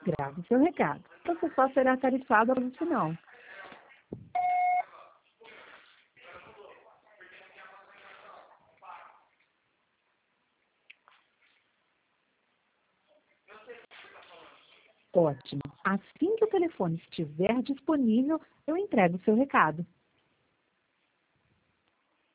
Grave seu recado. Você só será tarifado no final. Ótimo. Assim que o telefone estiver disponível, eu entrego o seu recado.